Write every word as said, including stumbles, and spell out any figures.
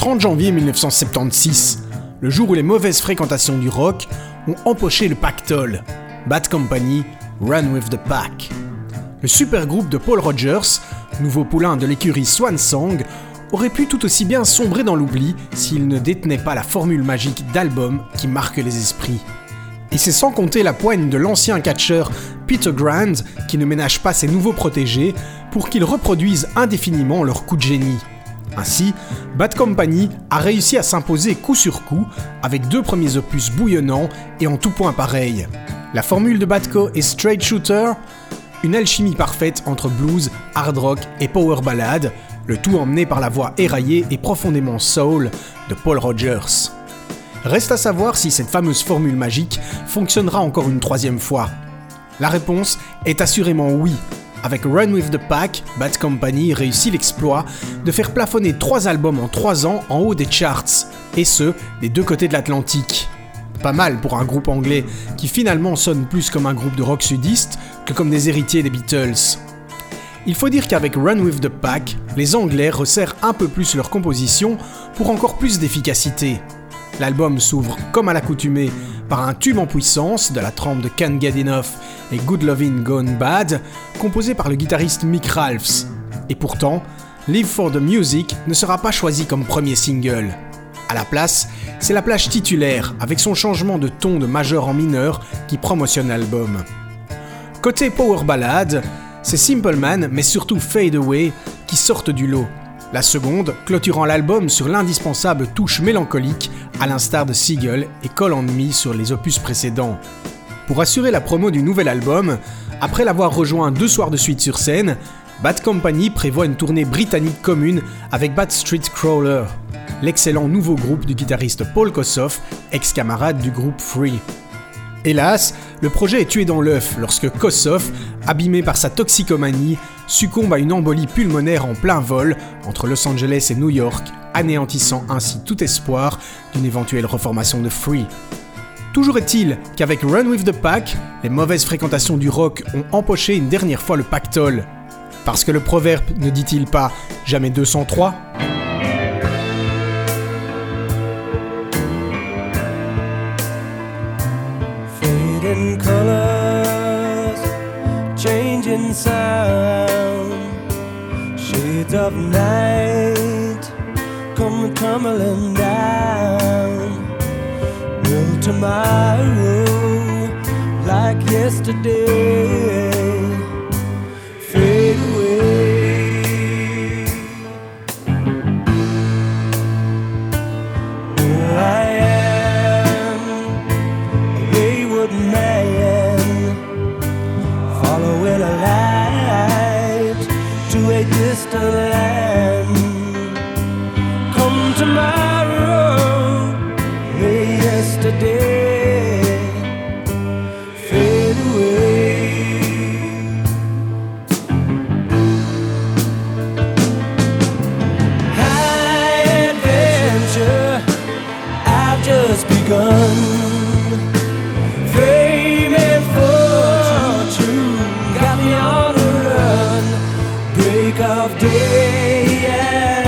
trente janvier mille neuf cent soixante-seize, le jour où les mauvaises fréquentations du rock ont empoché le pactole. Bad Company, Run with the Pack. Le super groupe de Paul Rodgers, nouveau poulain de l'écurie Swan Song, aurait pu tout aussi bien sombrer dans l'oubli s'il ne détenait pas la formule magique d'album qui marque les esprits. Et c'est sans compter la poigne de l'ancien catcheur Peter Grant qui ne ménage pas ses nouveaux protégés pour qu'ils reproduisent indéfiniment leur coup de génie. Ainsi, Bad Company a réussi à s'imposer coup sur coup avec deux premiers opus bouillonnants et en tout point pareils. La formule de Badco est Straight Shooter, une alchimie parfaite entre blues, hard rock et power ballad, le tout emmené par la voix éraillée et profondément soul de Paul Rodgers. Reste à savoir si cette fameuse formule magique fonctionnera encore une troisième fois. La réponse est assurément oui. Avec Run with the Pack, Bad Company réussit l'exploit de faire plafonner trois albums en trois ans en haut des charts, et ce, des deux côtés de l'Atlantique. Pas mal pour un groupe anglais qui finalement sonne plus comme un groupe de rock sudiste que comme des héritiers des Beatles. Il faut dire qu'avec Run with the Pack, les Anglais resserrent un peu plus leur composition pour encore plus d'efficacité. L'album s'ouvre comme à l'accoutumée par un tube en puissance de la trempe de Can't Get Enough et Good Lovin' Gone Bad, composé par le guitariste Mick Ralphs. Et pourtant, Live for the Music ne sera pas choisi comme premier single. À la place, c'est la plage titulaire, avec son changement de ton de majeur en mineur, qui promotionne l'album. Côté power ballad, c'est Simple Man, mais surtout Fade Away, qui sortent du lot. La seconde, clôturant l'album sur l'indispensable touche mélancolique, à l'instar de Seagull et Call on Me sur les opus précédents. Pour assurer la promo du nouvel album, après l'avoir rejoint deux soirs de suite sur scène, Bad Company prévoit une tournée britannique commune avec Bad Street Crawler, l'excellent nouveau groupe du guitariste Paul Kossoff, ex-camarade du groupe Free. Hélas, le projet est tué dans l'œuf lorsque Kossoff, abîmé par sa toxicomanie, succombe à une embolie pulmonaire en plein vol entre Los Angeles et New York, anéantissant ainsi tout espoir d'une éventuelle reformation de Free. Toujours est-il qu'avec Run with the Pack, les mauvaises fréquentations du rock ont empoché une dernière fois le pactole. Parce que le proverbe ne dit-il pas « jamais deux cent trois » ? Fading colors, changing sound, shades of night come tumbling down. Will tomorrow, like yesterday, fade away? Oh, I am a wayward man, following a light to a distant land. Come tomorrow, may yesterday fade away. High adventure, I've just begun. Fame and fortune got me on the run. Break of day and